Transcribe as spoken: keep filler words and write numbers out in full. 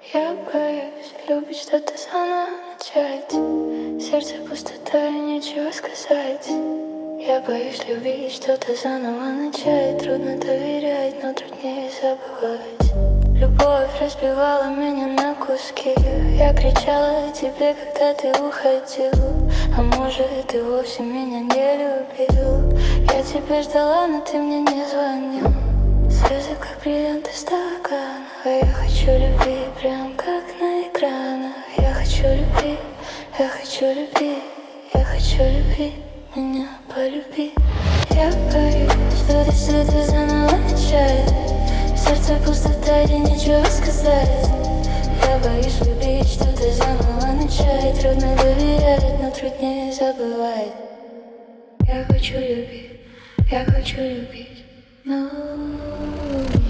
Я боюсь любить что-то заново начать. Сердце пустота и нечего сказать. Я боюсь любить что-то заново начать. Трудно доверять, но труднее забывать. Любовь разбивала меня на куски. Я кричала тебе, когда ты уходил. А может, ты вовсе меня не любил. Я тебя ждала, но ты мне не звонил. Слезы, как бриллианты стакана. А я хочу любить, прям как на экранах. Я хочу любить, я хочу любить, я хочу любить, меня полюби. Я боюсь, что ты что-то заново начать. Сердце пустота, и нечего сказать. Я боюсь любить, что-то заново начать. Трудно доверять, но труднее забывать. Я хочу любить, я хочу любить, но